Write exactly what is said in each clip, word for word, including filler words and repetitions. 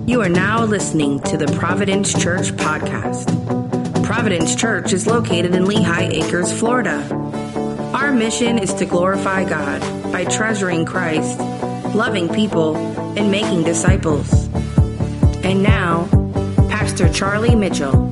You are now listening to the Providence Church podcast. Providence Church is located in Lehigh Acres, Florida. Our mission is to glorify God by treasuring Christ, loving people, and making disciples. And now, Pastor Charlie Mitchell.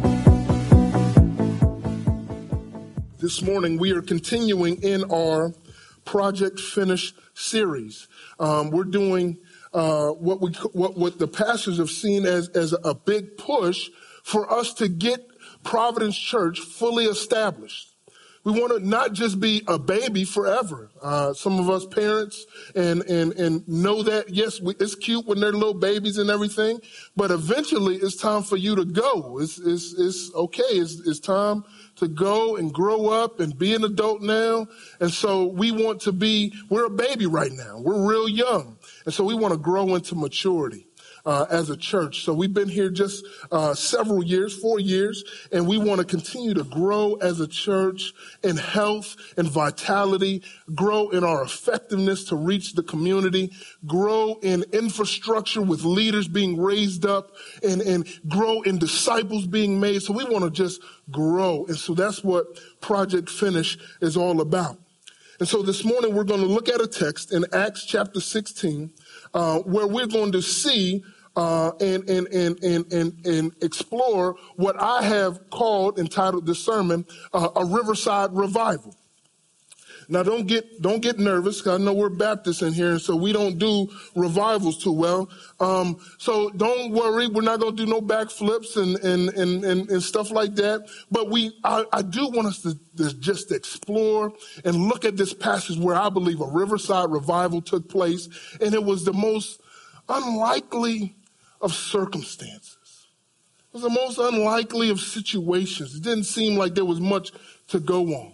This morning, we are continuing in our Project Finish series. Um, we're doing uh, what we what what the pastors have seen as as a big push for us to get Providence Church fully established. We want to not just be a baby forever. Uh, some of us parents and and and know that, yes, we, it's cute when they're little babies and everything, but eventually it's time for you to go. It's it's, it's okay. It's, it's time to go and grow up and be an adult now. And so we want to be, we're a baby right now. We're real young. And so we want to grow into maturity. Uh, as a church. So we've been here just uh, several years, four years, and we want to continue to grow as a church in health and vitality, grow in our effectiveness to reach the community, grow in infrastructure with leaders being raised up, and, and grow in disciples being made. So we want to just grow. And so that's what Project Finish is all about. And so this morning we're going to look at a text in Acts chapter sixteen, Uh, where we're going to see uh, and, and, and, and, and, and explore what I have called, entitled this sermon, uh, a Riverside Revival. Now, don't get don't get nervous, because I know we're Baptists in here, and so we don't do revivals too well. Um, so don't worry, we're not going to do no backflips and, and, and, and, and stuff like that. But we, I, I do want us to, to just explore and look at this passage where I believe a Riverside Revival took place, and it was the most unlikely of circumstances. It was the most unlikely of situations. It didn't seem like there was much to go on.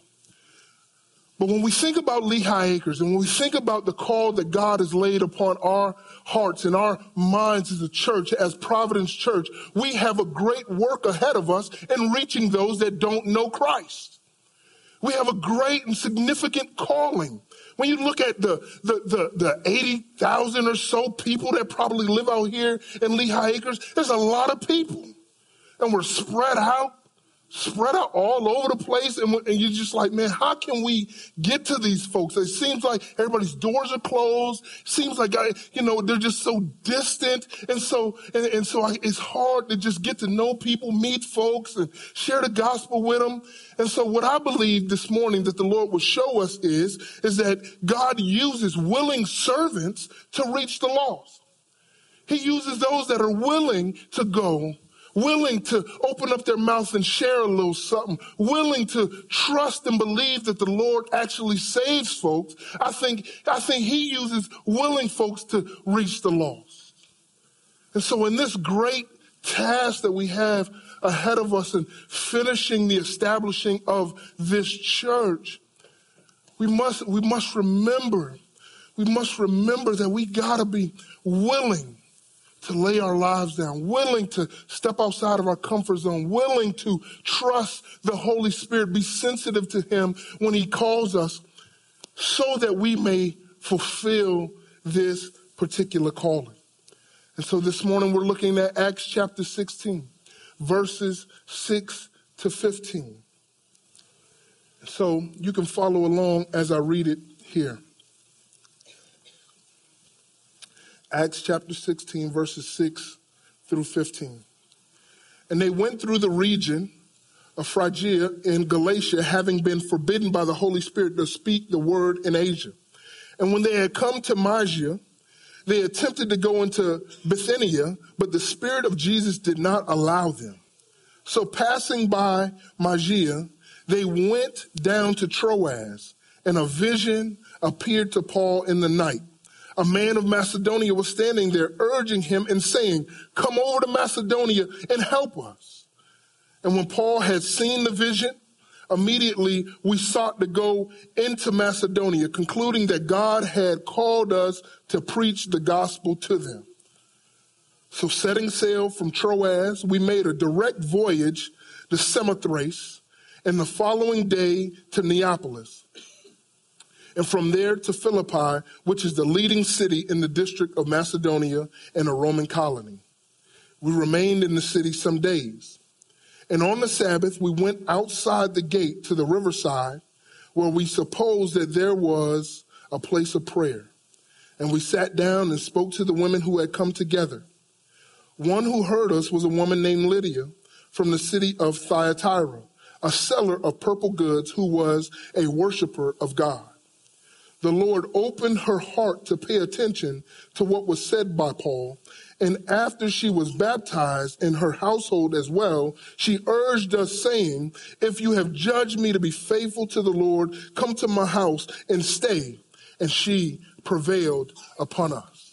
But when we think about Lehigh Acres and when we think about the call that God has laid upon our hearts and our minds as a church, as Providence Church, we have a great work ahead of us in reaching those that don't know Christ. We have a great and significant calling. When you look at the, the, the, the eighty thousand or so people that probably live out here in Lehigh Acres, there's a lot of people. And we're spread out. Spread out all over the place, and, and you're just like, man, how can we get to these folks? It seems like everybody's doors are closed. Seems like, I, you know, they're just so distant, and so and, and so I, it's hard to just get to know people, meet folks, and share the gospel with them. And so, what I believe this morning that the Lord will show us is is that God uses willing servants to reach the lost. He uses those that are willing to go, willing to open up their mouth and share a little something, willing to trust and believe that the Lord actually saves folks. I think, I think he uses willing folks to reach the lost. And so in this great task that we have ahead of us in finishing the establishing of this church, we must, we must remember, we must remember that we gotta be willing to lay our lives down, willing to step outside of our comfort zone, willing to trust the Holy Spirit, be sensitive to him when he calls us so that we may fulfill this particular calling. And so this morning we're looking at Acts chapter sixteen, verses six to fifteen. So you can follow along as I read it here. Acts chapter sixteen, verses six through fifteen. And they went through the region of Phrygia in Galatia, having been forbidden by the Holy Spirit to speak the word in Asia. And when they had come to Mysia, they attempted to go into Bithynia, but the Spirit of Jesus did not allow them. So passing by Mysia, they went down to Troas, and a vision appeared to Paul in the night. A man of Macedonia was standing there, urging him and saying, "Come over to Macedonia and help us." And when Paul had seen the vision, immediately we sought to go into Macedonia, concluding that God had called us to preach the gospel to them. So setting sail from Troas, we made a direct voyage to Samothrace, and the following day to Neapolis, and from there to Philippi, which is the leading city in the district of Macedonia and a Roman colony. We remained in the city some days. And on the Sabbath, we went outside the gate to the riverside, where we supposed that there was a place of prayer. And we sat down and spoke to the women who had come together. One who heard us was a woman named Lydia from the city of Thyatira, a seller of purple goods who was a worshiper of God. The Lord opened her heart to pay attention to what was said by Paul, and after she was baptized in her household as well, she urged us, saying, "If you have judged me to be faithful to the Lord, come to my house and stay." And she prevailed upon us.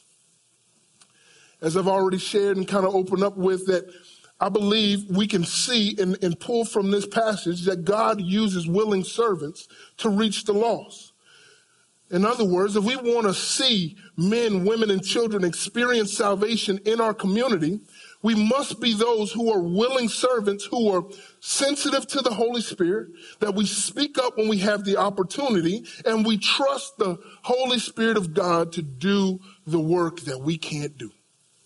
As I've already shared and kind of opened up with, that I believe we can see and, and pull from this passage that God uses willing servants to reach the lost. In other words, if we want to see men, women, and children experience salvation in our community, we must be those who are willing servants, who are sensitive to the Holy Spirit, that we speak up when we have the opportunity, and we trust the Holy Spirit of God to do the work that we can't do.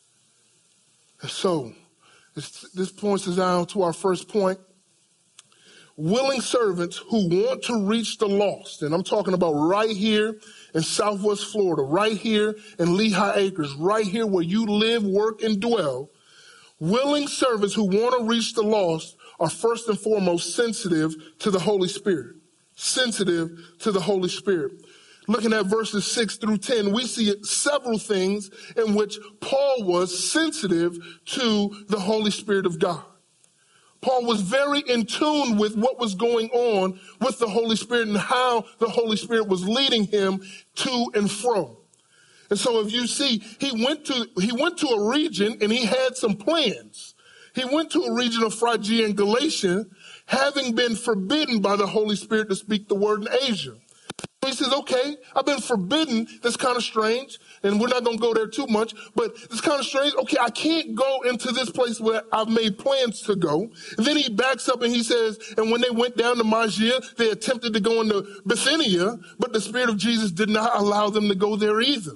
And so, this, this points us down to our first point. Willing servants who want to reach the lost. And I'm talking about right here in Southwest Florida, right here in Lehigh Acres, right here where you live, work, and dwell. Willing servants who want to reach the lost are first and foremost sensitive to the Holy Spirit. Sensitive to the Holy Spirit. Looking at verses six through ten, we see several things in which Paul was sensitive to the Holy Spirit of God. Paul was very in tune with what was going on with the Holy Spirit and how the Holy Spirit was leading him to and fro. And so if you see, he went to he went to a region and he had some plans. He went to a region of Phrygia and Galatia, having been forbidden by the Holy Spirit to speak the word in Asia. He says, okay, I've been forbidden. That's kind of strange. And we're not going to go there too much, but it's kind of strange. Okay, I can't go into this place where I've made plans to go. And then he backs up and he says, and when they went down to Mysia, they attempted to go into Bithynia, but the Spirit of Jesus did not allow them to go there either.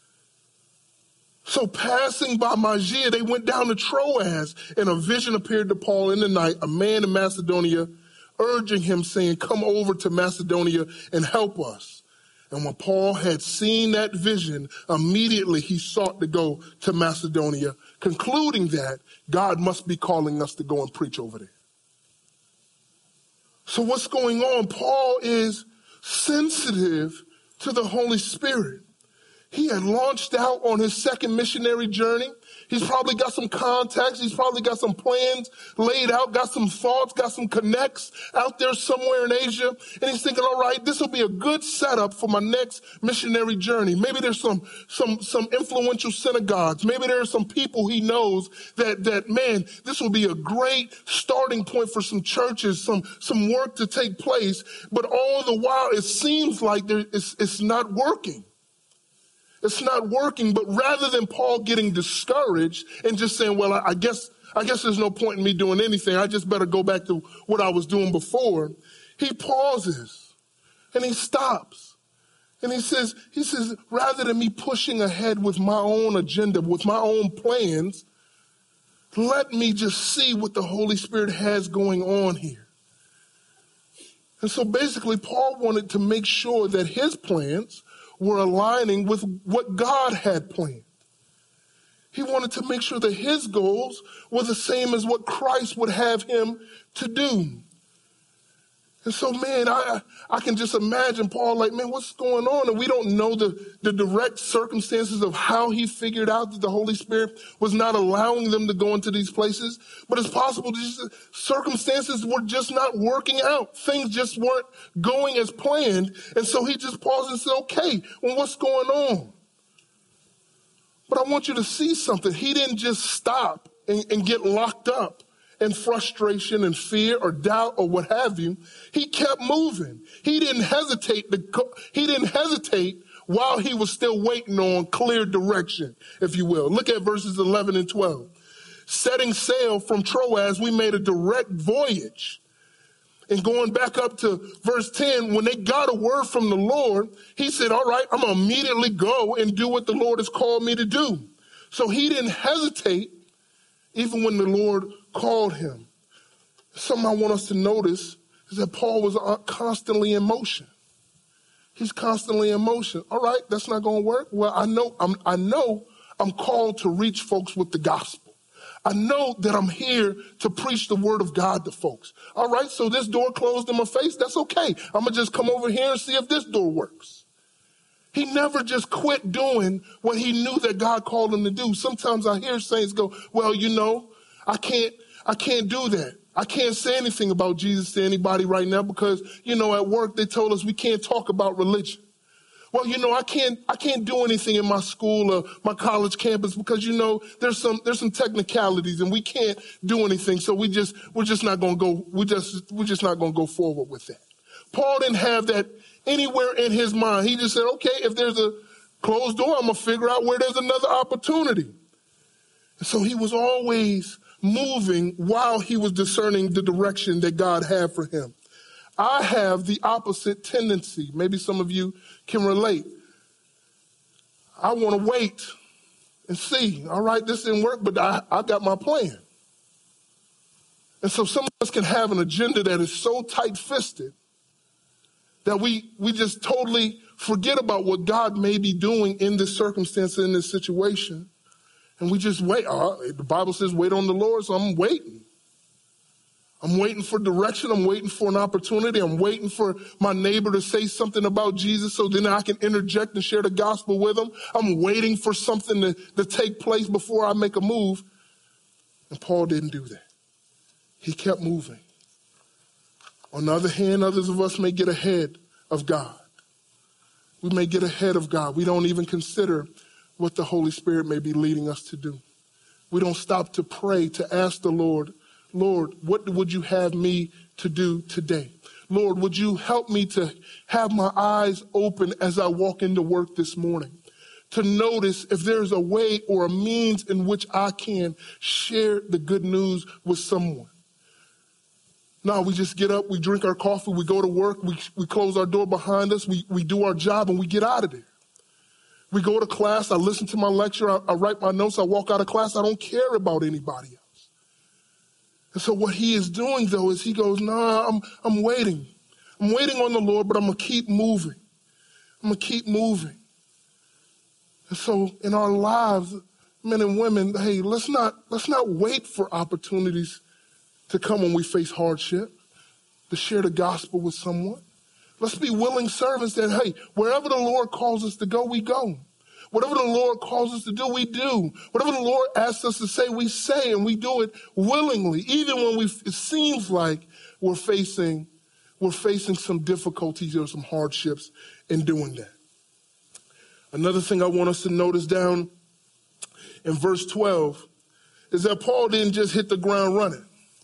So passing by Mysia, they went down to Troas, and a vision appeared to Paul in the night, a man in Macedonia, urging him, saying, "Come over to Macedonia and help us." And when Paul had seen that vision, immediately he sought to go to Macedonia, concluding that God must be calling us to go and preach over there. So what's going on? Paul is sensitive to the Holy Spirit. He had launched out on his second missionary journey. He's probably got some contacts. He's probably got some plans laid out, got some thoughts, got some connects out there somewhere in Asia. And he's thinking, all right, this will be a good setup for my next missionary journey. Maybe there's some some some influential synagogues. Maybe there are some people he knows that, that man, this will be a great starting point for some churches, some, some work to take place. But all the while, it seems like there, it's, it's not working. It's not working, but rather than Paul getting discouraged and just saying, well, I, I guess I guess there's no point in me doing anything. I just better go back to what I was doing before. He pauses and he stops. And he says, he says, rather than me pushing ahead with my own agenda, with my own plans, let me just see what the Holy Spirit has going on here. And so basically, Paul wanted to make sure that his plans were aligning with what God had planned. He wanted to make sure that his goals were the same as what Christ would have him to do. And so, man, I I can just imagine Paul like, man, what's going on? And we don't know the, the direct circumstances of how he figured out that the Holy Spirit was not allowing them to go into these places. But it's possible that circumstances were just not working out. Things just weren't going as planned. And so he just paused and said, okay, well, what's going on? But I want you to see something. He didn't just stop and, and get locked up in frustration and fear or doubt or what have you. He kept moving. He didn't hesitate to go, he didn't hesitate while he was still waiting on clear direction, if you will. Look at verses eleven and twelve. Setting sail from Troas, we made a direct voyage. And going back up to verse ten, when they got a word from the Lord, he said, all right, I'm going to immediately go and do what the Lord has called me to do. So he didn't hesitate even when the Lord called him. Something I want us to notice is that Paul was constantly in motion. He's constantly in motion. All right, that's not going to work. Well, I know I'm, I know I'm called to reach folks with the gospel. I know that I'm here to preach the word of God to folks. All right, so this door closed in my face. That's okay. I'm going to just come over here and see if this door works. He never just quit doing what he knew that God called him to do. Sometimes I hear saints go, well, you know, I can't, I can't do that. I can't say anything about Jesus to anybody right now because, you know, at work they told us we can't talk about religion. Well, you know, I can't I can't do anything in my school or my college campus because, you know, there's some there's some technicalities and we can't do anything. So we just we're just not going to go we just we're just not going to go forward with that. Paul didn't have that anywhere in his mind. He just said, okay, if there's a closed door, I'm going to figure out where there's another opportunity. And so he was always moving while he was discerning the direction that God had for him. I have the opposite tendency. Maybe some of you can relate. I want to wait and see. All right, this didn't work, but I, I got my plan. And so some of us can have an agenda that is so tight-fisted that we, we just totally forget about what God may be doing in this circumstance, in this situation. And we just wait. Uh, the Bible says wait on the Lord, so I'm waiting. I'm waiting for direction. I'm waiting for an opportunity. I'm waiting for my neighbor to say something about Jesus so then I can interject and share the gospel with them. I'm waiting for something to, to take place before I make a move. And Paul didn't do that. He kept moving. On the other hand, others of us may get ahead of God. We may get ahead of God. We don't even consider what the Holy Spirit may be leading us to do. We don't stop to pray, to ask the Lord, Lord, what would you have me to do today? Lord, would you help me to have my eyes open as I walk into work this morning, to notice if there's a way or a means in which I can share the good news with someone. No, we just get up, we drink our coffee, we go to work, we, we close our door behind us, we, we do our job, and we get out of there. We go to class, I listen to my lecture, I, I write my notes, I walk out of class, I don't care about anybody else. And so what he is doing, though, is he goes, nah, I'm, I'm waiting. I'm waiting on the Lord, but I'm going to keep moving. I'm going to keep moving. And so in our lives, men and women, hey, let's not, let's not wait for opportunities to come when we face hardship, to share the gospel with someone. Let's be willing servants that, hey, wherever the Lord calls us to go, we go. Whatever the Lord calls us to do, we do. Whatever the Lord asks us to say, we say, and we do it willingly, even when we, it seems like we're facing, we're facing some difficulties or some hardships in doing that. Another thing I want us to notice down in verse twelve is that Paul didn't just hit the ground running.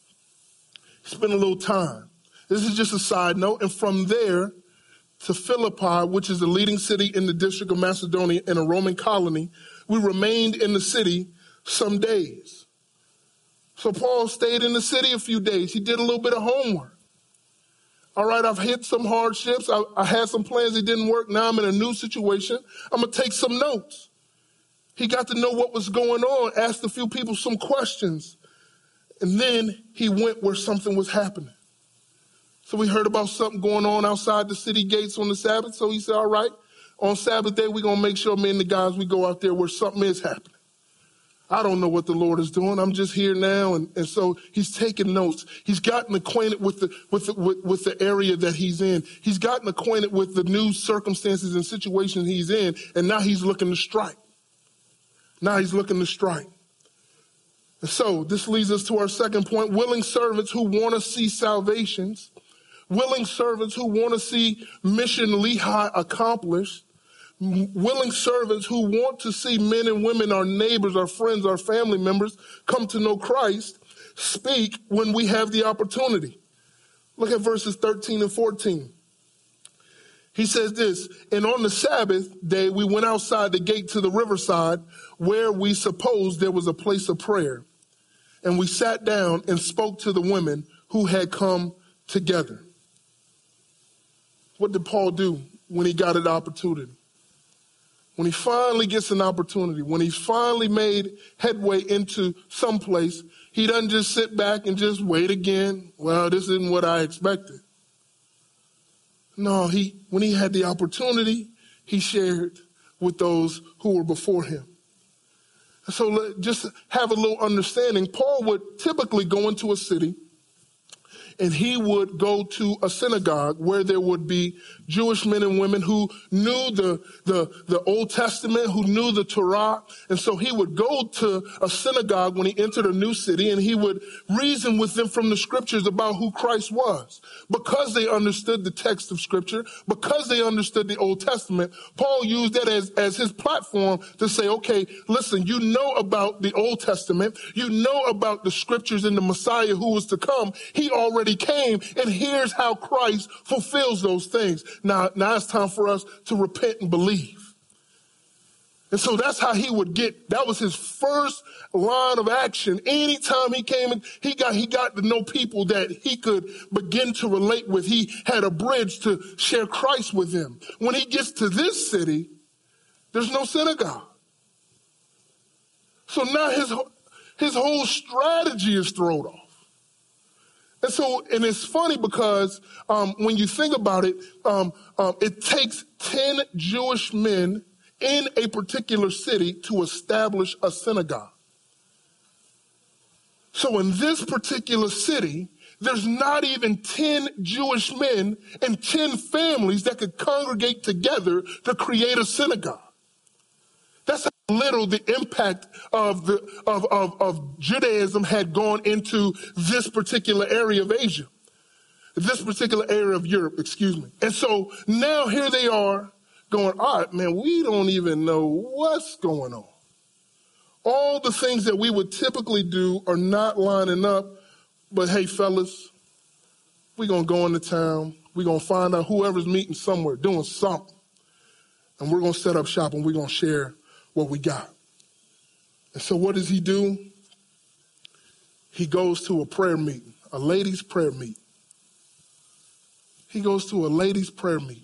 He spent a little time. This is just a side note. And from there to Philippi, which is the leading city in the district of Macedonia and a Roman colony, we remained in the city some days. So Paul stayed in the city a few days. He did a little bit of homework. All right, I've hit some hardships. I, I had some plans that didn't work. Now I'm in a new situation. I'm going to take some notes. He got to know what was going on, asked a few people some questions, and then he went where something was happening. So we heard about something going on outside the city gates on the Sabbath. So he said, all right, on Sabbath day, we're going to make sure me and the guys, we go out there where something is happening. I don't know what the Lord is doing. I'm just here now. And, and so he's taking notes. He's gotten acquainted with the, with, the, with, with the area that he's in. He's gotten acquainted with the new circumstances and situations he's in. And now he's looking to strike. Now he's looking to strike. And so this leads us to our second point, willing servants who want to see salvations. Willing servants who want to see Mission Lehi accomplished. Willing servants who want to see men and women, our neighbors, our friends, our family members, come to know Christ, speak when we have the opportunity. Look at verses thirteen and fourteen. He says this, and on the Sabbath day, we went outside the gate to the riverside where we supposed there was a place of prayer. And we sat down and spoke to the women who had come together. What did Paul do when he got an opportunity? when he finally gets an opportunity, when he's finally made headway into some place, he doesn't just sit back and just wait again. Well, this isn't what I expected. No, he when he had the opportunity, he shared with those who were before him. So let, just have a little understanding. Paul would typically go into a city and he would go to a synagogue where there would be Jewish men and women who knew the, the, the Old Testament, who knew the Torah. And so he would go to a synagogue when he entered a new city, and he would reason with them from the scriptures about who Christ was. Because they understood the text of scripture, because they understood the Old Testament, Paul used that as, as his platform to say, okay, listen, you know about the Old Testament. You know about the scriptures and the Messiah who was to come. He already came, and here's how Christ fulfills those things. Now, now it's time for us to repent and believe. And so that's how he would get, that was his first line of action. Anytime he came in, he got, he got to know people that he could begin to relate with. He had a bridge to share Christ with them. When he gets to this city, there's no synagogue. So now his, his whole strategy is thrown off. And so, and it's funny because um, when you think about it, um, um, it takes ten Jewish men in a particular city to establish a synagogue. So in this particular city, there's not even ten Jewish men and ten families that could congregate together to create a synagogue. That's how little the impact of the of, of, of Judaism had gone into this particular area of Asia, this particular area of Europe, excuse me. And so now here they are going, all right, man, we don't even know what's going on. All the things that we would typically do are not lining up. But hey, fellas, we're going to go into town. We're going to find out whoever's meeting somewhere, doing something. And we're going to set up shop and we're going to share what we got. And so what does he do? He goes to a prayer meeting, a ladies' prayer meeting. He goes to a ladies' prayer meeting.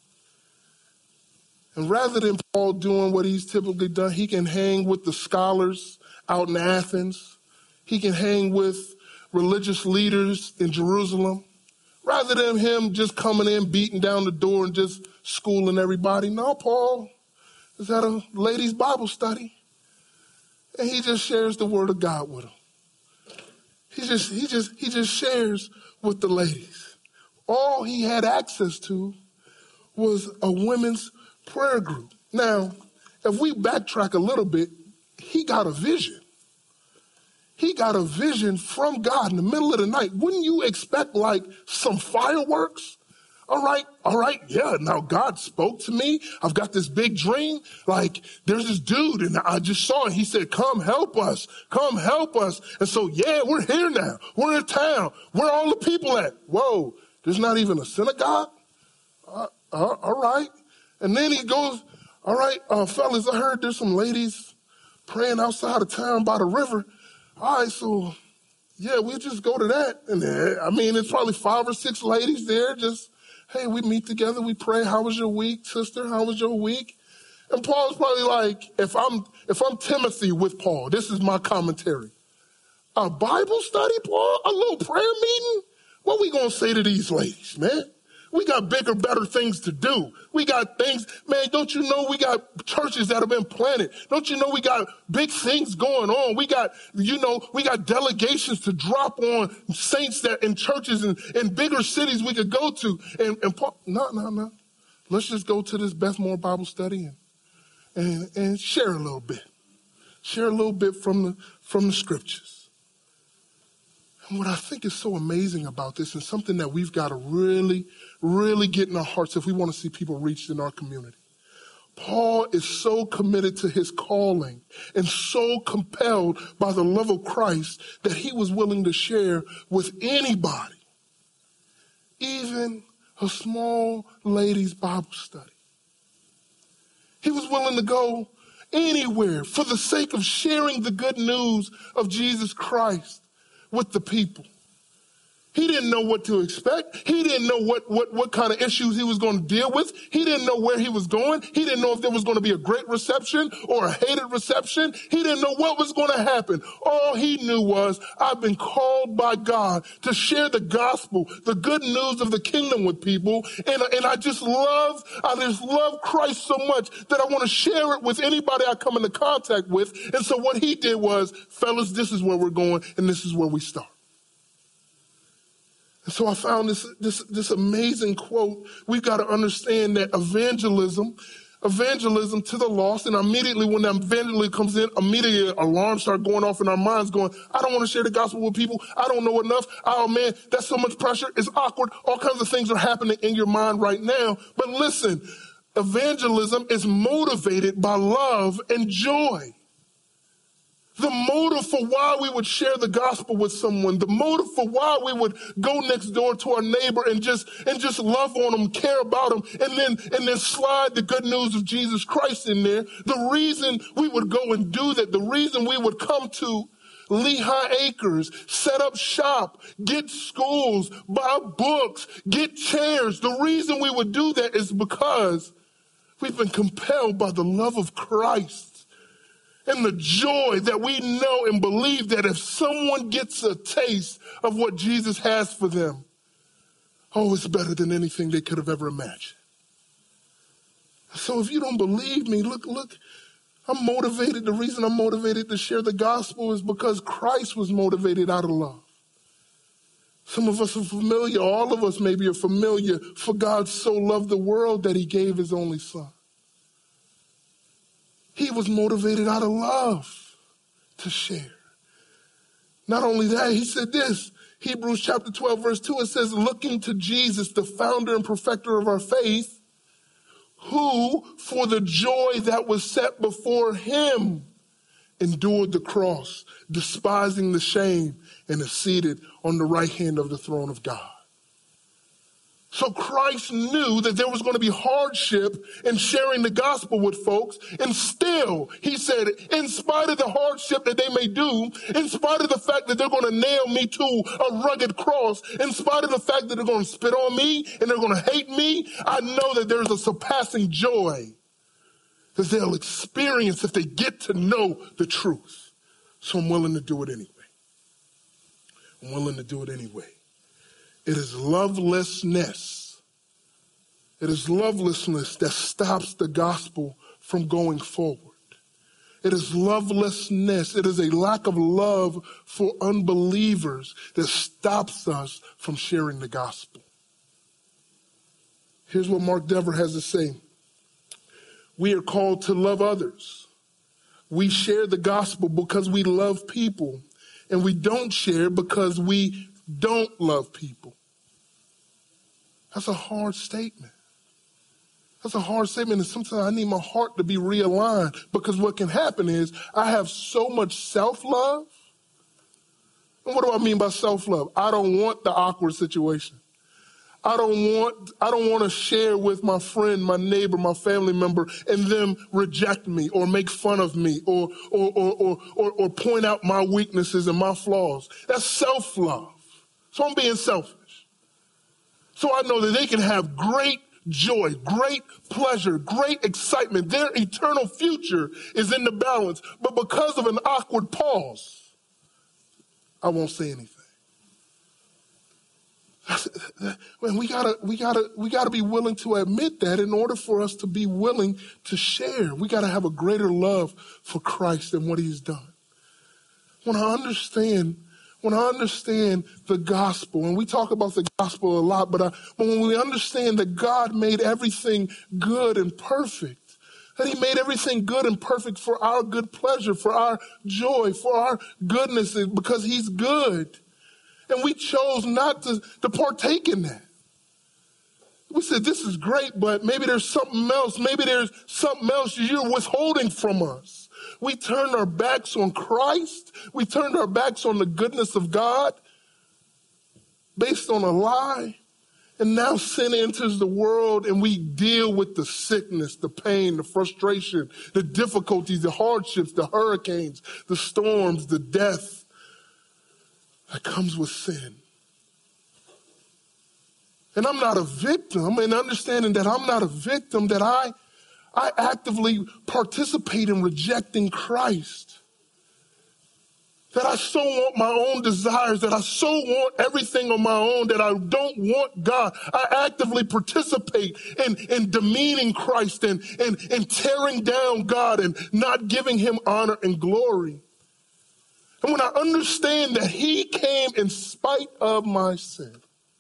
And rather than Paul doing what he's typically done, he can hang with the scholars out in Athens. He can hang with religious leaders in Jerusalem. Rather than him just coming in, beating down the door and just schooling everybody. No, Paul is at a ladies' Bible study. And he just shares the word of God with them. He just, he just, he just shares with the ladies. All he had access to was a women's prayer group. Now, if we backtrack a little bit, he got a vision. He got a vision from God in the middle of the night. Wouldn't you expect like some fireworks? All right, all right, yeah, now God spoke to me. I've got this big dream. Like, there's this dude, and I just saw it. He said, come help us. Come help us. And so, yeah, we're here now. We're in town. Where are all the people at? Whoa, there's not even a synagogue? Uh, uh, all right. And then he goes, all right, uh, fellas, I heard there's some ladies praying outside of town by the river. All right, so, yeah, we'll just go to that. And then, I mean, it's probably five or six ladies there. Just, hey, we meet together, we pray. How was your week, sister? How was your week? And Paul's probably like, if I'm if I'm Timothy with Paul, this is my commentary. A Bible study, Paul? A little prayer meeting? What we going to say to these ladies, man? We got bigger, better things to do. We got things, man, don't you know we got churches that have been planted? Don't you know we got big things going on? We got, you know, we got delegations to drop on saints that in churches and in bigger cities we could go to. And, and Paul, no, no, no. Let's just go to this Bethmore Bible study and, and, and share a little bit. Share a little bit from the, from the scriptures. And what I think is so amazing about this and something that we've got to really, really get in our hearts if we want to see people reached in our community. Paul is so committed to his calling and so compelled by the love of Christ that he was willing to share with anybody, even a small ladies' Bible study. He was willing to go anywhere for the sake of sharing the good news of Jesus Christ with the people. He didn't know what to expect. He didn't know what, what, what kind of issues he was going to deal with. He didn't know where he was going. He didn't know if there was going to be a great reception or a hated reception. He didn't know what was going to happen. All he knew was, I've been called by God to share the gospel, the good news of the kingdom with people. And, and I just love, I just love Christ so much that I want to share it with anybody I come into contact with. And so what he did was, fellas, this is where we're going and this is where we start. And so I found this, this, this amazing quote. We've got to understand that evangelism, evangelism to the lost, and immediately when that evangelism comes in, immediately alarms start going off in our minds going, I don't want to share the gospel with people. I don't know enough. Oh man, that's so much pressure. It's awkward. All kinds of things are happening in your mind right now. But listen, evangelism is motivated by love and joy. The motive for why we would share the gospel with someone, the motive for why we would go next door to our neighbor and just and just love on them, care about them, and then and then slide the good news of Jesus Christ in there. The reason we would go and do that, the reason we would come to Lehigh Acres, set up shop, get schools, buy books, get chairs. The reason we would do that is because we've been compelled by the love of Christ. And the joy that we know and believe that if someone gets a taste of what Jesus has for them, oh, it's better than anything they could have ever imagined. So if you don't believe me, look, look, I'm motivated. The reason I'm motivated to share the gospel is because Christ was motivated out of love. Some of us are familiar, all of us maybe are familiar, for God so loved the world that he gave his only son. He was motivated out of love to share. Not only that, he said this, Hebrews chapter twelve, verse two, it says, looking to Jesus, the founder and perfecter of our faith, who, for the joy that was set before him, endured the cross, despising the shame, and is seated on the right hand of the throne of God. So Christ knew that there was going to be hardship in sharing the gospel with folks. And still, he said, in spite of the hardship that they may do, in spite of the fact that they're going to nail me to a rugged cross, in spite of the fact that they're going to spit on me and they're going to hate me, I know that there's a surpassing joy that they'll experience if they get to know the truth. So I'm willing to do it anyway. I'm willing to do it anyway. It is lovelessness. It is lovelessness that stops the gospel from going forward. It is lovelessness. It is a lack of love for unbelievers that stops us from sharing the gospel. Here's what Mark Dever has to say. We are called to love others. We share the gospel because we love people, and we don't share because we don't love people. That's a hard statement. That's a hard statement, and sometimes I need my heart to be realigned, because what can happen is I have so much self-love. And what do I mean by self-love? I don't want the awkward situation. I don't want, I don't want to share with my friend, my neighbor, my family member, and them reject me or make fun of me or, or, or, or, or, or point out my weaknesses and my flaws. That's self-love. So I'm being selfish. So I know that they can have great joy, great pleasure, great excitement. Their eternal future is in the balance. But because of an awkward pause, I won't say anything. And we gotta, we gotta, we gotta be willing to admit that in order for us to be willing to share. We gotta have a greater love for Christ than what he's done. When I understand, when I understand the gospel, and we talk about the gospel a lot, but, I, but when we understand that God made everything good and perfect, that he made everything good and perfect for our good pleasure, for our joy, for our goodness, because he's good. And we chose not to, to partake in that. We said, this is great, but maybe there's something else. Maybe there's something else you're withholding from us. We turned our backs on Christ. We turned our backs on the goodness of God based on a lie. And now sin enters the world, and we deal with the sickness, the pain, the frustration, the difficulties, the hardships, the hurricanes, the storms, the death that comes with sin. And I'm not a victim, and understanding that I'm not a victim, that I, I actively participate in rejecting Christ. That I so want my own desires, that I so want everything on my own, that I don't want God. I actively participate in, in demeaning Christ and, and, and tearing down God and not giving him honor and glory. And when I understand that he came in spite of my sin,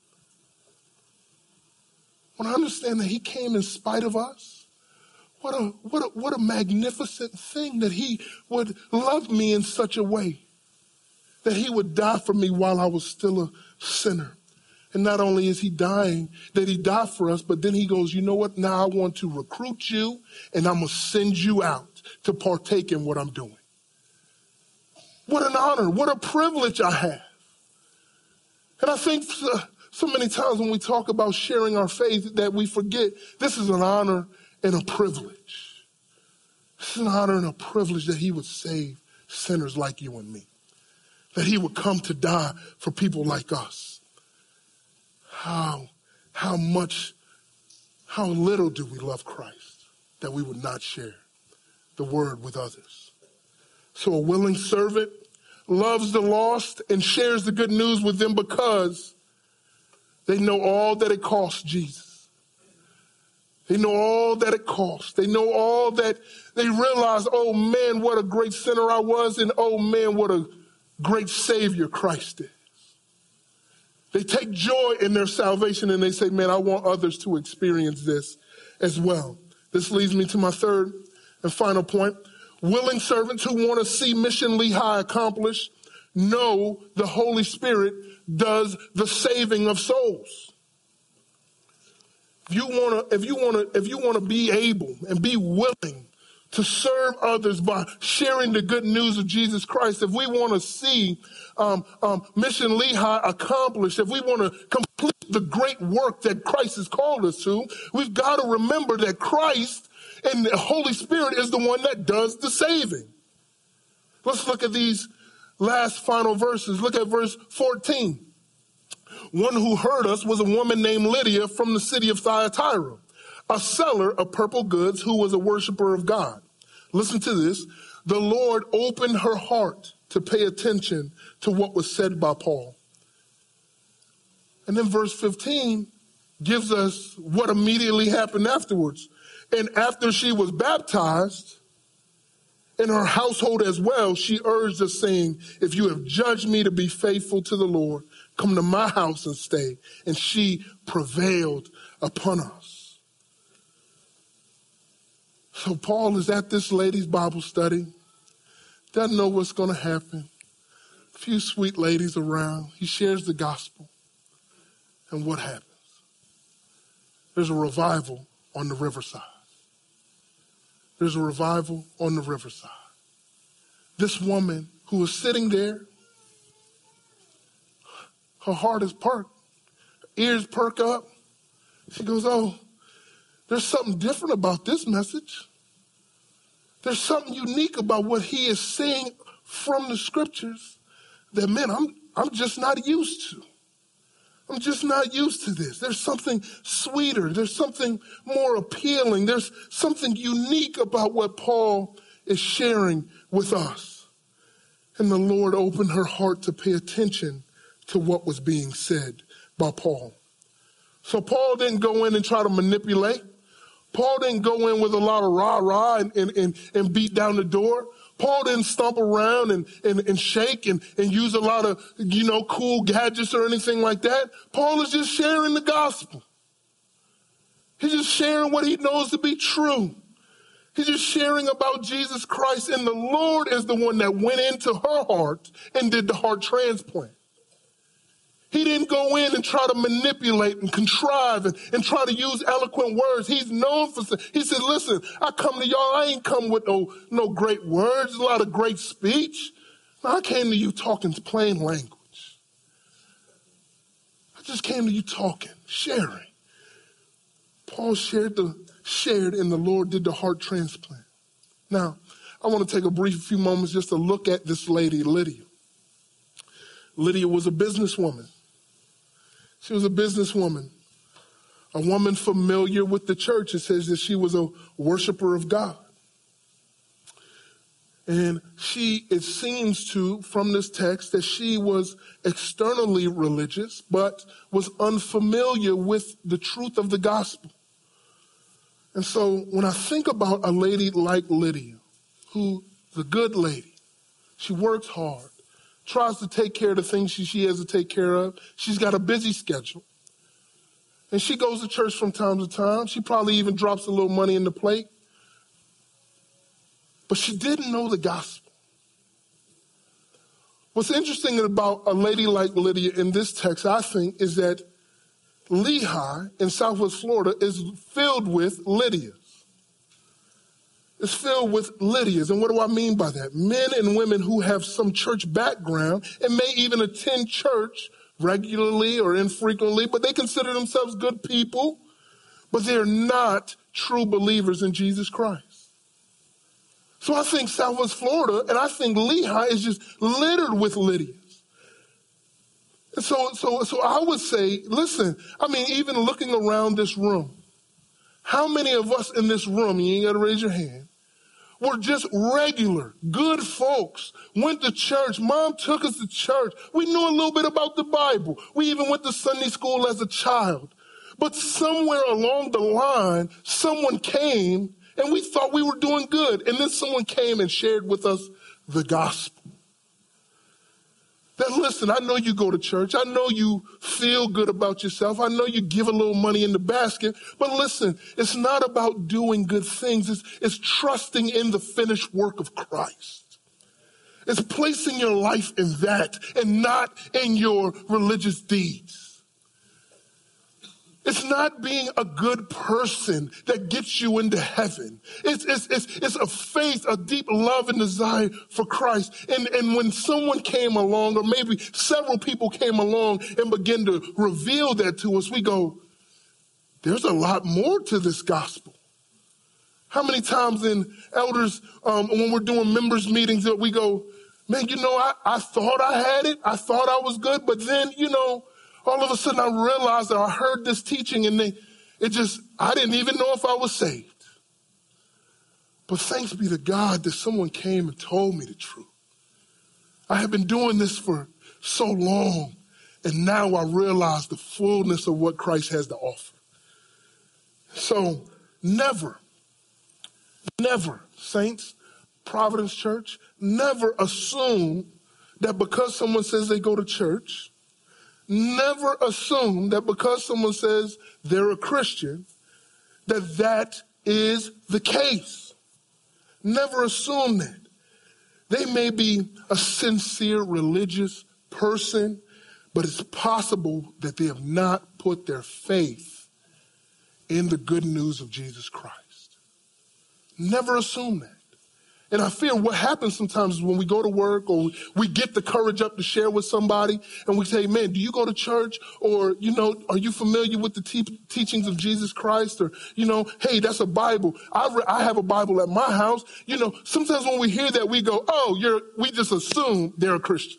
when I understand that he came in spite of us, what a, what a, what a magnificent thing that he would love me in such a way, that he would die for me while I was still a sinner. And not only is he dying, that he died for us, but then he goes, you know what? Now I want to recruit you, and I'm going to send you out to partake in what I'm doing. What an honor, what a privilege I have. And I think so, so many times when we talk about sharing our faith that we forget this is an honor and a privilege. This is an honor and a privilege that he would save sinners like you and me. That he would come to die for people like us. How, how much, how little do we love Christ that we would not share the word with others? So a willing servant loves the lost and shares the good news with them because they know all that it costs Jesus. They know all that it costs. They know all that, they realize, oh man, what a great sinner I was, and oh man, what a great Savior Christ is. They take joy in their salvation and they say, man, I want others to experience this as well. This leads me to my third and final point. Willing servants who want to see Mission Lehigh accomplished know the Holy Spirit does the saving of souls. If you want to, if you want to, if you want to be able and be willing to serve others by sharing the good news of Jesus Christ, if we want to see um, um, Mission Lehigh accomplished, if we want to complete the great work that Christ has called us to, we've got to remember that Christ and the Holy Spirit is the one that does the saving. Let's look at these last final verses. Look at verse fourteen. One who heard us was a woman named Lydia from the city of Thyatira, a seller of purple goods who was a worshiper of God. Listen to this. The Lord opened her heart to pay attention to what was said by Paul. And then verse fifteen gives us what immediately happened afterwards. And after she was baptized, in her household as well, she urged us, saying, if you have judged me to be faithful to the Lord, come to my house and stay. And she prevailed upon us. So Paul is at this lady's Bible study, doesn't know what's going to happen. A few sweet ladies around. He shares the gospel. And what happens? There's a revival on the riverside. There's a revival on the riverside. This woman who was sitting there, her heart is perked, her ears perk up. She goes, oh, there's something different about this message. There's something unique about what he is saying from the scriptures that, man, I'm, I'm just not used to. I'm just not used to this. There's something sweeter. There's something more appealing. There's something unique about what Paul is sharing with us. And the Lord opened her heart to pay attention to what was being said by Paul. So Paul didn't go in and try to manipulate. Paul didn't go in with a lot of rah-rah and, and, and, and beat down the door. Paul didn't stomp around and, and, and shake and, and use a lot of, you know, cool gadgets or anything like that. Paul is just sharing the gospel. He's just sharing what he knows to be true. He's just sharing about Jesus Christ, and the Lord is the one that went into her heart and did the heart transplant. He didn't go in and try to manipulate and contrive and, and try to use eloquent words. He's known for, he said, listen, I come to y'all, I ain't come with no, no great words, a lot of great speech. No, I came to you talking plain language. I just came to you talking, sharing. Paul shared the, shared and the Lord did the heart transplant. Now, I want to take a brief few moments just to look at this lady, Lydia. Lydia was a businesswoman. She was a businesswoman. a woman familiar with the church. It says that she was a worshiper of God. And she, it seems to, from this text, that she was externally religious, but was unfamiliar with the truth of the gospel. And so when I think about a lady like Lydia, who's a good lady, she works hard, tries to take care of the things she, she has to take care of. She's got a busy schedule. And she goes to church from time to time. She probably even drops a little money in the plate. But she didn't know the gospel. What's interesting about a lady like Lydia in this text, I think, is that Lehi in Southwest Florida is filled with Lydias. It's filled with Lydias. And what do I mean by that? Men and women who have some church background and may even attend church regularly or infrequently, but they consider themselves good people, but they're not true believers in Jesus Christ. So I think Southwest Florida, and I think Lehi is just littered with Lydias. And so, so, so I would say, listen, I mean, even looking around this room, how many of us in this room, you ain't got to raise your hand, were just regular, good folks, went to church. Mom took us to church. We knew a little bit about the Bible. We even went to Sunday school as a child. But somewhere along the line, someone came and we thought we were doing good. And then someone came and shared with us the gospel. That, listen, I know you go to church. I know you feel good about yourself. I know you give a little money in the basket. But listen, it's not about doing good things. It's, it's trusting in the finished work of Christ. It's placing your life in that and not in your religious deeds. It's not being a good person that gets you into heaven. It's, it's, it's, it's a faith, a deep love and desire for Christ. And, and when someone came along, or maybe several people came along and began to reveal that to us, we go, there's a lot more to this gospel. How many times in elders, um, when we're doing members meetings, that we go, man, you know, I, I thought I had it. I thought I was good. But then, you know, all of a sudden I realized that I heard this teaching and they, it just, I didn't even know if I was saved. But thanks be to God that someone came and told me the truth. I have been doing this for so long, and now I realize the fullness of what Christ has to offer. So never, never, saints, Providence Church, never assume that because someone says they go to church, never assume that because someone says they're a Christian, that that is the case. Never assume that. They may be a sincere religious person, but it's possible that they have not put their faith in the good news of Jesus Christ. Never assume that. And I fear what happens sometimes is when we go to work or we get the courage up to share with somebody and we say, man, do you go to church? Or, you know, are you familiar with the te- teachings of Jesus Christ? Or, you know, hey, that's a Bible. I, re- I have a Bible at my house. You know, sometimes when we hear that, we go, oh, you're, we just assume they're a Christian.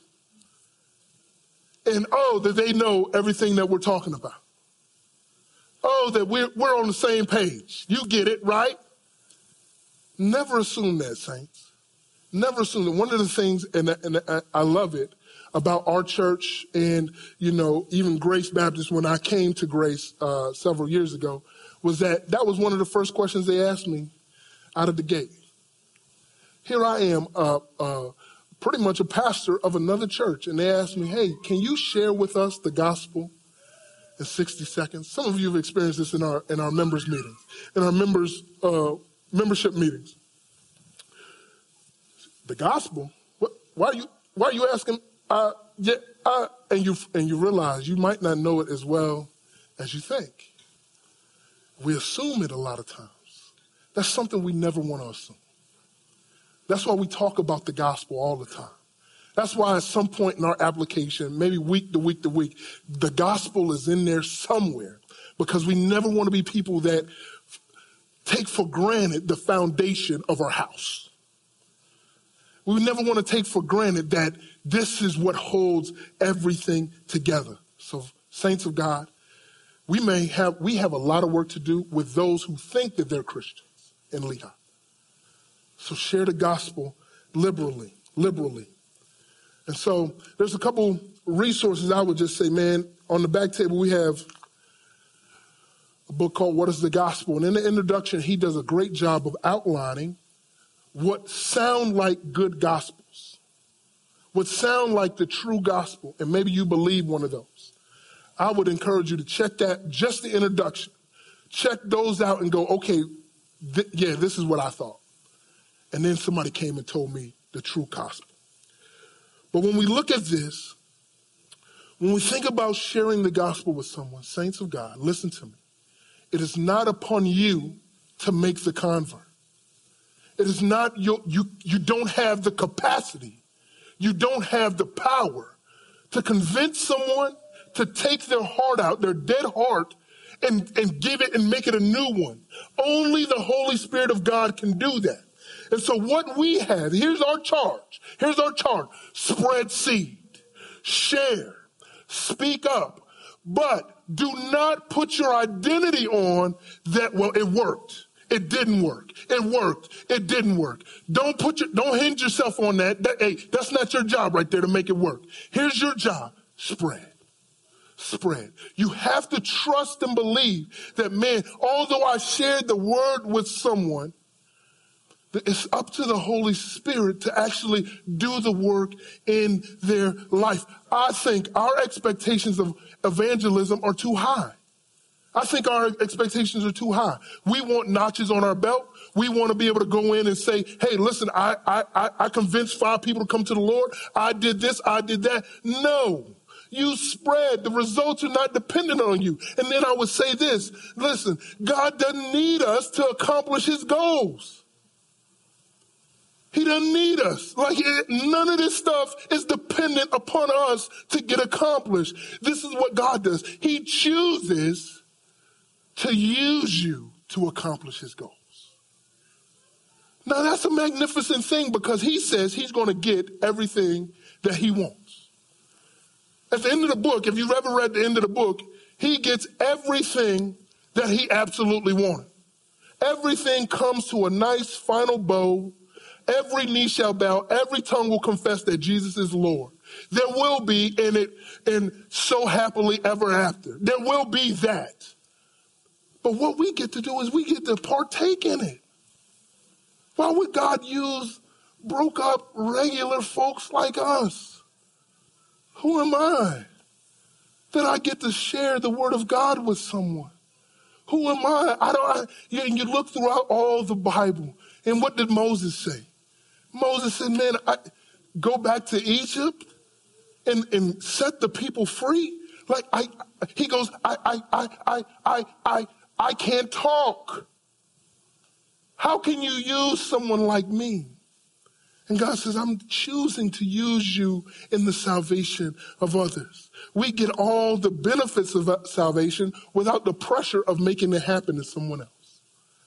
And oh, that they know everything that we're talking about. Oh, that we're, we're on the same page. You get it, right? Never assume that, saints. Never assume that. One of the things, and, and I love it, about our church and, you know, even Grace Baptist, when I came to Grace uh, several years ago, was that that was one of the first questions they asked me out of the gate. Here I am, uh, uh, pretty much a pastor of another church, and they asked me, hey, can you share with us the gospel in sixty seconds? Some of you have experienced this in our in our members' meetings, in our members' uh membership meetings. The gospel? What, why are you why are you asking? Uh, yeah, uh, and you and you realize you might not know it as well as you think. We assume it a lot of times. That's something we never want to assume. That's why we talk about the gospel all the time. That's why at some point in our application, maybe week to week to week, the gospel is in there somewhere, because we never want to be people that take for granted the foundation of our house. We never want to take for granted that this is what holds everything together. So, saints of God, we may have, we have a lot of work to do with those who think that they're Christians in Lehigh. So share the gospel liberally, liberally. And so there's a couple resources I would just say, man, on the back table we have a book called What is the Gospel? And in the introduction, he does a great job of outlining what sound like good gospels, what sound like the true gospel, and maybe you believe one of those. I would encourage you to check that, just the introduction. Check those out and go, okay, th- yeah, this is what I thought. And then somebody came and told me the true gospel. But when we look at this, when we think about sharing the gospel with someone, saints of God, listen to me. It is not upon you to make the convert. It is not your, you, you don't have the capacity. You don't have the power to convince someone to take their heart out, their dead heart, and, and give it and make it a new one. Only the Holy Spirit of God can do that. And so what we have, here's our charge. Here's our charge. Spread seed. Share. Speak up. But do not put your identity on that, well, it worked. It didn't work. It worked. It didn't work. Don't put your, don't hinge yourself on that. that. Hey, that's not your job right there to make it work. Here's your job. Spread. Spread. You have to trust and believe that, man, although I shared the word with someone, it's up to the Holy Spirit to actually do the work in their life. I think our expectations of evangelism are too high. I think our expectations are too high. We want notches on our belt. We want to be able to go in and say, hey, listen, I, I, I convinced five people to come to the Lord. I did this, I did that. No. You spread. The results are not dependent on you. And then I would say this, listen, God doesn't need us to accomplish his goals. He doesn't need us. Like it, none of this stuff is dependent upon us to get accomplished. This is what God does. He chooses to use you to accomplish his goals. Now that's a magnificent thing because he says he's going to get everything that he wants. At the end of the book, if you've ever read the end of the book, he gets everything that he absolutely wanted. Everything comes to a nice final bow. Every knee shall bow, every tongue will confess that Jesus is Lord. There will be in it, and so happily ever after. There will be that. But what we get to do is we get to partake in it. Why would God use broke up regular folks like us? Who am I that I get to share the word of God with someone? Who am I? I don't. I, you, you look throughout all the Bible, and what did Moses say? Moses said, man, I, go back to Egypt and, and set the people free. Like I, he goes, I, I, I, I, I, I, I can't talk. How can you use someone like me? And God says, I'm choosing to use you in the salvation of others. We get all the benefits of salvation without the pressure of making it happen to someone else.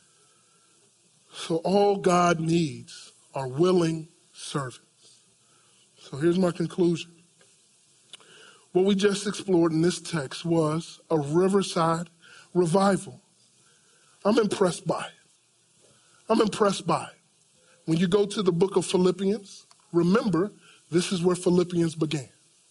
So all God needs are willing servants. So here's my conclusion. What we just explored in this text was a Riverside revival. I'm impressed by it. I'm impressed by it. When you go to the book of Philippians, remember, this is where Philippians began.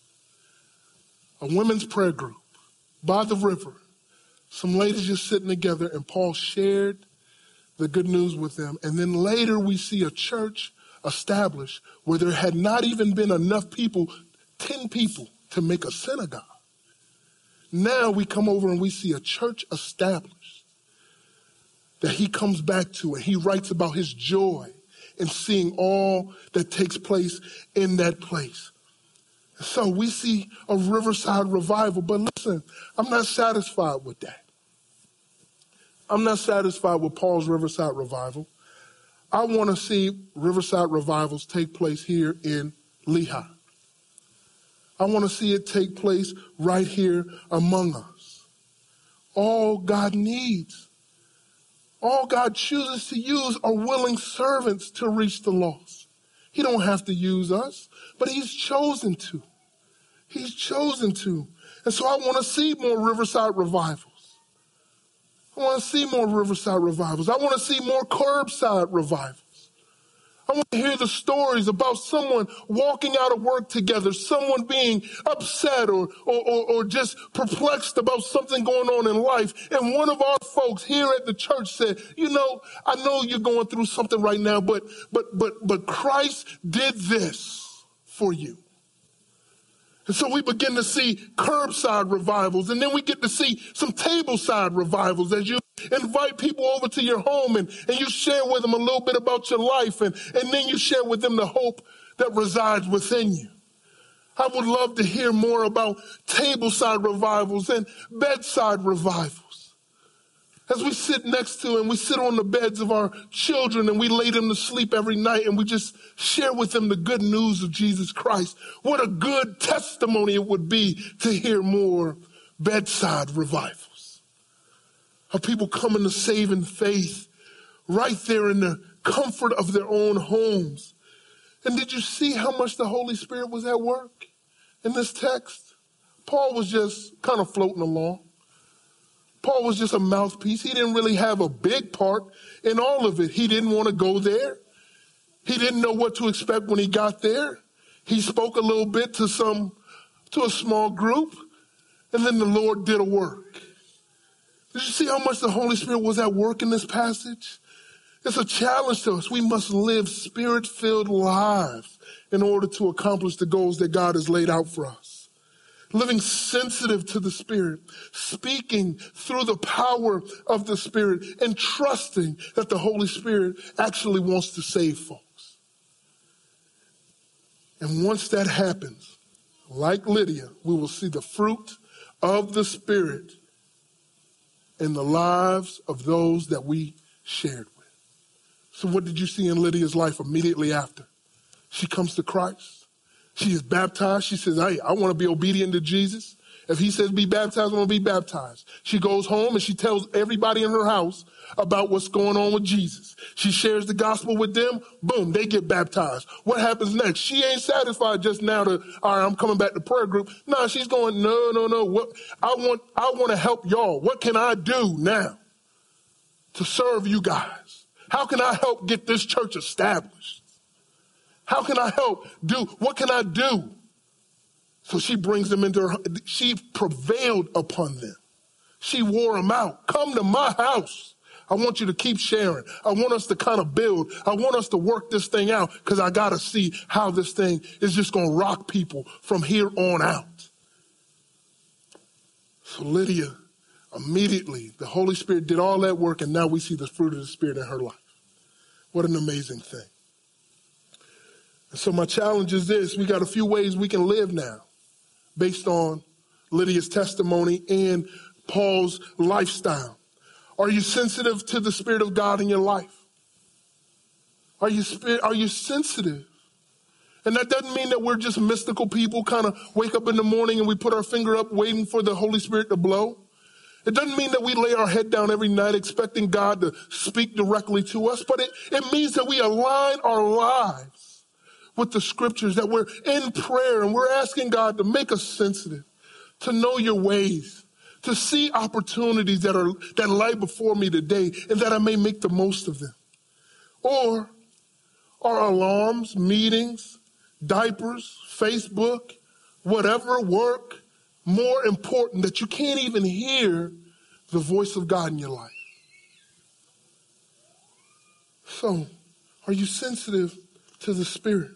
A women's prayer group by the river. Some ladies just sitting together, and Paul shared the good news with them. And then later we see a church established where there had not even been enough people, ten people, to make a synagogue. Now we come over and we see a church established that he comes back to, and he writes about his joy in seeing all that takes place in that place. So we see a Riverside revival, but listen, I'm not satisfied with that. I'm not satisfied with Paul's Riverside revival. I want to see Riverside revivals take place here in Lehigh. I want to see it take place right here among us. All God needs, all God chooses to use are willing servants to reach the lost. He don't have to use us, but he's chosen to. He's chosen to. And so I want to see more Riverside revivals. I want to see more Riverside revivals. I want to see more curbside revivals. I want to hear the stories about someone walking out of work together, someone being upset or, or, or, or just perplexed about something going on in life. And one of our folks here at the church said, you know, I know you're going through something right now, but, but, but, but Christ did this for you. And so we begin to see curbside revivals, and then we get to see some tableside revivals as you invite people over to your home and, and you share with them a little bit about your life, and, and then you share with them the hope that resides within you. I would love to hear more about tableside revivals and bedside revivals. As we sit next to and we sit on the beds of our children and we lay them to sleep every night and we just share with them the good news of Jesus Christ. What a good testimony it would be to hear more bedside revivals. Of people coming to saving faith right there in the comfort of their own homes. And did you see how much the Holy Spirit was at work in this text? Paul was just kind of floating along. Paul was just a mouthpiece. He didn't really have a big part in all of it. He didn't want to go there. He didn't know what to expect when he got there. He spoke a little bit to some, to a small group, and then the Lord did a work. Did you see how much the Holy Spirit was at work in this passage? It's a challenge to us. We must live spirit-filled lives in order to accomplish the goals that God has laid out for us. Living sensitive to the Spirit, speaking through the power of the Spirit, and trusting that the Holy Spirit actually wants to save folks. And once that happens, like Lydia, we will see the fruit of the Spirit in the lives of those that we shared with. So what did you see in Lydia's life immediately after? She comes to Christ. She is baptized. She says, hey, I want to be obedient to Jesus. If he says be baptized, I want to be baptized. She goes home and she tells everybody in her house about what's going on with Jesus. She shares the gospel with them. Boom, they get baptized. What happens next? She ain't satisfied just now to, all right, I'm coming back to prayer group. No, she's going, no, no, no. What, I want, I want to help y'all. What can I do now to serve you guys? How can I help get this church established? How can I help do? What can I do? So she brings them into her, she prevailed upon them. She wore them out. Come to my house. I want you to keep sharing. I want us to kind of build. I want us to work this thing out because I got to see how this thing is just going to rock people from here on out. So Lydia, immediately, the Holy Spirit did all that work, and now we see the fruit of the Spirit in her life. What an amazing thing. So my challenge is this. We got a few ways we can live now based on Lydia's testimony and Paul's lifestyle. Are you sensitive to the Spirit of God in your life? Are you, are you sensitive? And that doesn't mean that we're just mystical people, kind of wake up in the morning and we put our finger up waiting for the Holy Spirit to blow. It doesn't mean that we lay our head down every night expecting God to speak directly to us, but it, it means that we align our lives with the scriptures, that we're in prayer and we're asking God to make us sensitive, to know your ways, to see opportunities that are that lie before me today and that I may make the most of them. Or are alarms, meetings, diapers, Facebook, whatever work more important that you can't even hear the voice of God in your life? So, are you sensitive to the Spirit?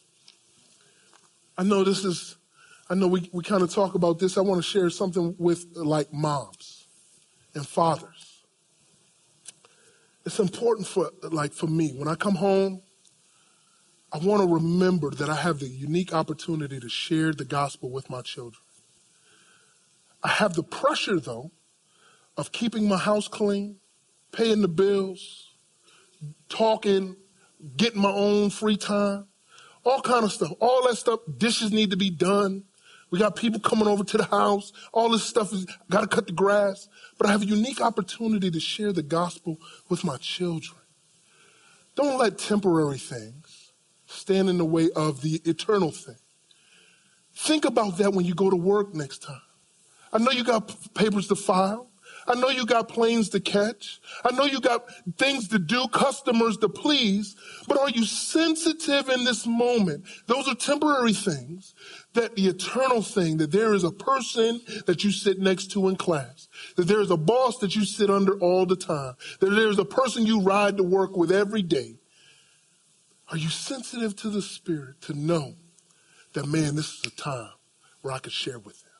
I know this is, I know we, we kind of talk about this. I want to share something with like moms and fathers. It's important for, like for me, when I come home, I want to remember that I have the unique opportunity to share the gospel with my children. I have the pressure, though, of keeping my house clean, paying the bills, talking, getting my own free time. All kind of stuff. All that stuff, dishes need to be done. We got people coming over to the house. All this stuff is, got to cut the grass. But I have a unique opportunity to share the gospel with my children. Don't let temporary things stand in the way of the eternal thing. Think about that when you go to work next time. I know you got papers to file. I know you got planes to catch. I know you got things to do, customers to please, but are you sensitive in this moment? Those are temporary things. That the eternal thing, that there is a person that you sit next to in class, that there is a boss that you sit under all the time, that there's a person you ride to work with every day. Are you sensitive to the Spirit to know that, man, this is a time where I could share with them?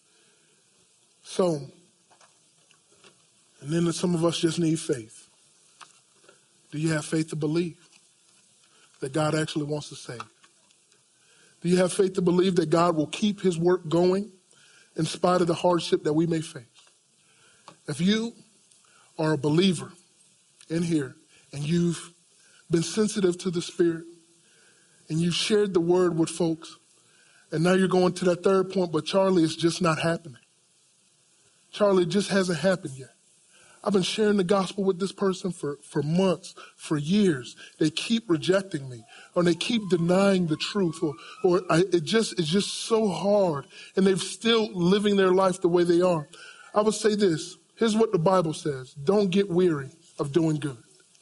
So, and then some of us just need faith. Do you have faith to believe that God actually wants to save? Do you have faith to believe that God will keep his work going in spite of the hardship that we may face? If you are a believer in here and you've been sensitive to the Spirit and you've shared the word with folks, and now you're going to that third point, but Charlie, it's just not happening. Charlie, it just hasn't happened yet. I've been sharing the gospel with this person for, for months, for years. They keep rejecting me, or they keep denying the truth, or, or I, it just it's just so hard, and they're still living their life the way they are. I would say this. Here's what the Bible says. Don't get weary of doing good.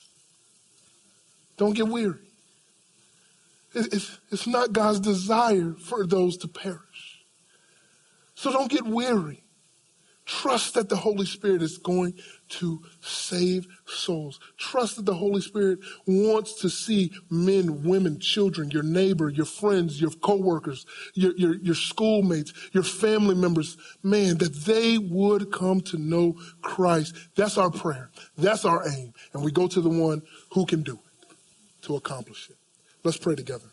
Don't get weary. It, it's, it's not God's desire for those to perish. So don't get weary. Trust that the Holy Spirit is going to save souls. Trust that the Holy Spirit wants to see men, women, children, your neighbor, your friends, your coworkers, your, your, your schoolmates, your family members, man, that they would come to know Christ. That's our prayer. That's our aim. And we go to the one who can do it to accomplish it. Let's pray together.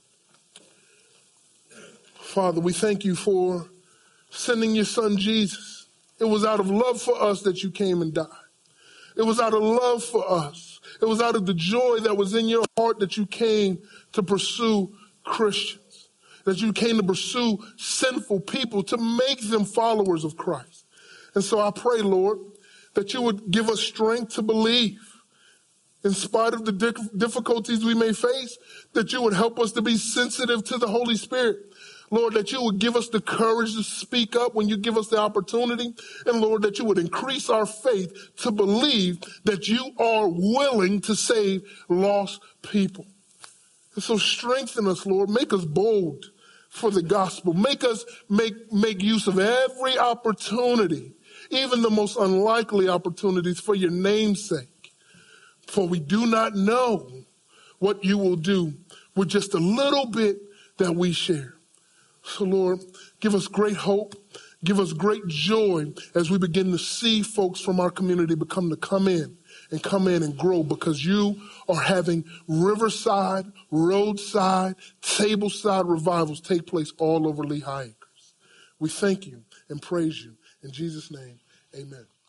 Father, we thank you for sending your son Jesus. It was out of love for us that you came and died. It was out of love for us. It was out of the joy that was in your heart that you came to pursue Christians, that you came to pursue sinful people, to make them followers of Christ. And so I pray, Lord, that you would give us strength to believe in spite of the difficulties we may face, that you would help us to be sensitive to the Holy Spirit. Lord, that you would give us the courage to speak up when you give us the opportunity. And Lord, that you would increase our faith to believe that you are willing to save lost people. And so strengthen us, Lord. Make us bold for the gospel. Make us make, make use of every opportunity, even the most unlikely opportunities, for your name's sake. For we do not know what you will do with just a little bit that we share. So, Lord, give us great hope. Give us great joy as we begin to see folks from our community become to come in and come in and grow, because you are having riverside, roadside, tableside revivals take place all over Lehigh Acres. We thank you and praise you. In Jesus' name, amen.